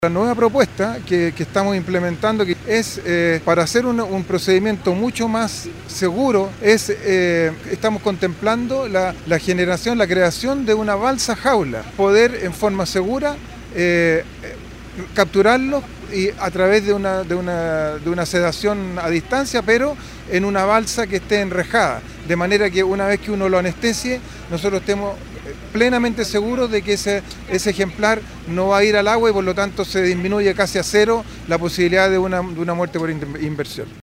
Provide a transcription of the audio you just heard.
La nueva propuesta que estamos implementando es para hacer un procedimiento mucho más seguro, estamos contemplando la generación, la creación de una balsa jaula, poder en forma segura capturarlos y a través de una sedación a distancia, pero en una balsa que esté enrejada, de manera que una vez que uno lo anestesie, nosotros estemos plenamente seguros de que ese ejemplar no va a ir al agua y por lo tanto se disminuye casi a cero la posibilidad de una muerte por inmersión.